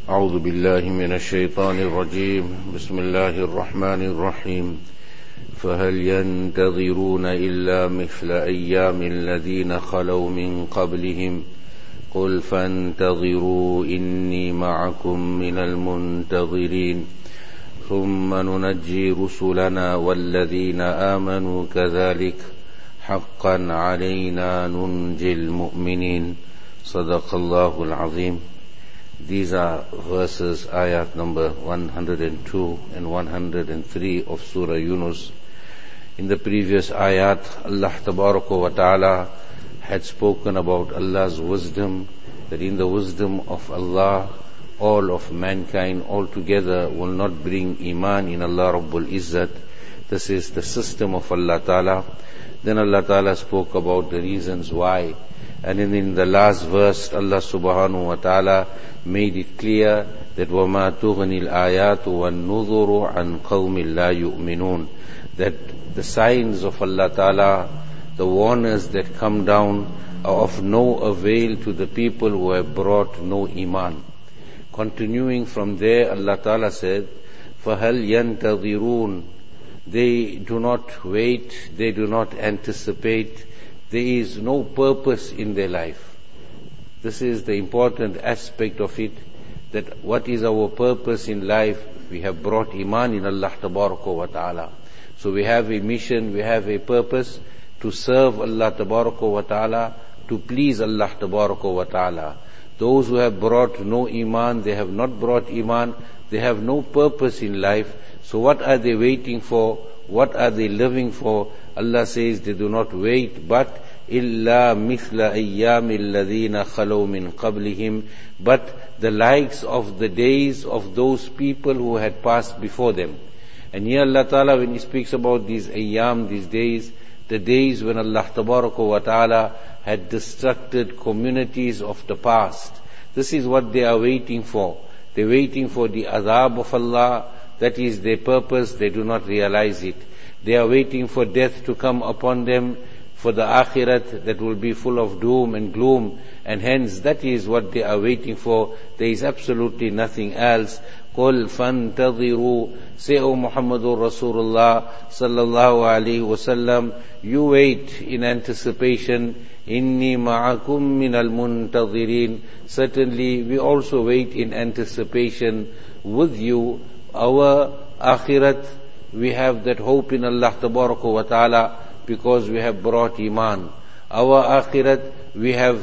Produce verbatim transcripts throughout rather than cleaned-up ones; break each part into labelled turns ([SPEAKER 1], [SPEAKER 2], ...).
[SPEAKER 1] أعوذ بالله من الشيطان الرجيم بسم الله الرحمن الرحيم فهل ينتظرون إلا مثل أيام الذين خلوا من قبلهم قل فانتظروا إني معكم من المنتظرين ثم ننجي رسلنا والذين آمنوا كذلك حقا علينا ننجي المؤمنين صدق الله العظيم. These are verses, ayat number one hundred two and one hundred three of Surah Yunus. In the previous ayat, Allah Tabaraka wa Ta'ala had spoken about Allah's wisdom, that in the wisdom of Allah, all of mankind altogether will not bring iman in Allah Rabbul Izzat. This is the system of Allah Ta'ala. Then Allah Ta'ala spoke about the reasons why. And then in the last verse, Allah Subhanahu wa Ta'ala made it clear that وَمَا تُغْنِي الْآيَاتُ وَالنُّذُرُ عَنْ قَوْمٍ لَا يُؤْمِنُونَ, that the signs of Allah Ta'ala, the warners that come down, are of no avail to the people who have brought no iman. Continuing from there, Allah Ta'ala said, فَهَلْ يَنْتَظِرُونَ, they do not wait, they do not anticipate, there is no purpose in their life. This is the important aspect of it, that what is our purpose in life? We have brought iman in Allah Tabaraka wa Ta'ala. So we have a mission, we have a purpose to serve Allah Tabaraka wa Ta'ala, to please Allah Tabaraka wa Ta'ala. Those who have brought no iman, they have not brought iman, they have no purpose in life. So what are they waiting for? What are they living for? Allah says they do not wait, but إِلَّا مِثْلَ أَيَّامِ الَّذِينَ خَلَوْا مِنْ قَبْلِهِمْ, but the likes of the days of those people who had passed before them. And here Allah Ta'ala, when He speaks about these ayyam, these days, the days when Allah Tabaraka wa Ta'ala had destructed communities of the past, this is what they are waiting for. They're waiting for the azab of Allah. That is their purpose. They do not realize it. They are waiting for death to come upon them, for the akhirat that will be full of doom and gloom, and hence that is what they are waiting for. There is absolutely nothing else. قُلْ فَانْتَظِرُوا, say, O Muhammadur Rasulullah sallallahu alayhi wasallam, you wait in anticipation. إِنِّي مَعَكُمْ مِنَ الْمُنْتَظِرِينَ, certainly we also wait in anticipation with you. Our akhirat, we have that hope in Allah Tabaraka wa Ta'ala, because we have brought iman. Our akhirat, we have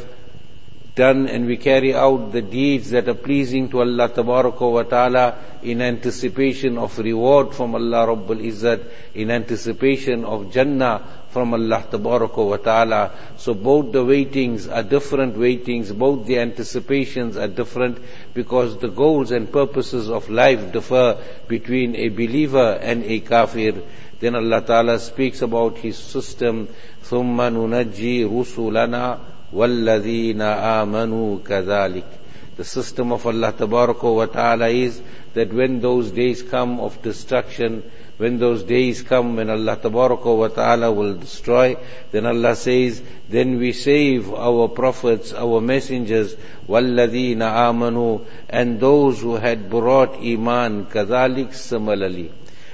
[SPEAKER 1] done and we carry out the deeds that are pleasing to Allah Tabaraka wa Ta'ala in anticipation of reward from Allah Rabbul Izzat, in anticipation of Jannah from Allah Tabaraka wa Ta'ala. So both the waitings are different waitings, both the anticipations are different, because the goals and purposes of life differ between a believer and a kafir. Then Allah Ta'ala speaks about His system, ثُمَّ نُنَجِّي رُسُلَنَا وَالَّذِينَ آمَنُوا كَذَلِكَ. The system of Allah Tabaraka wa Ta'ala is that when those days come of destruction, when those days come when Allah Tabaraka wa Ta'ala will destroy, then Allah says, then we save our prophets, our messengers, وَالَّذِينَ آمَنُوا, and those who had brought iman, كَذَلِكَ, similarly.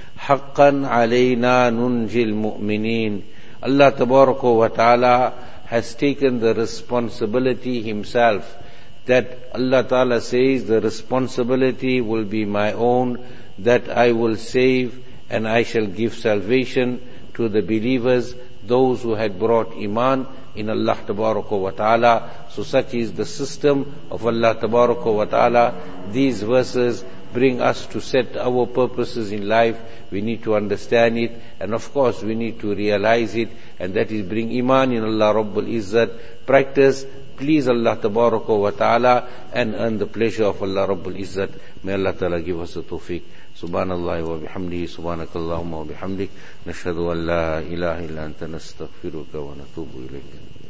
[SPEAKER 1] حَقًّا عَلَيْنَا نُنْجِي الْمُؤْمِنِينَ. Allah Tabaraka wa Ta'ala has taken the responsibility Himself, that Allah Ta'ala says the responsibility will be my own, that I will save and I shall give salvation to the believers, those who had brought iman in Allah Tabaraka wa Ta'ala. So such is the system of Allah Tabaraka wa Ta'ala. These verses bring us to set our purposes in life. We need to understand it, and of course we need to realize it, and that is bring iman in Allah Rabbul Izzat, practice, please Allah Tabaraka wa Ta'ala, and earn the pleasure of Allah Rabbul Izzat. May Allah Ta'ala give us the tawfiq. Subhanallah wa bihamdihi, subhanakallahumma wa bihamdik, nashhadu an la ilaha illa anta nastaghfiruka wa natubu ilayk.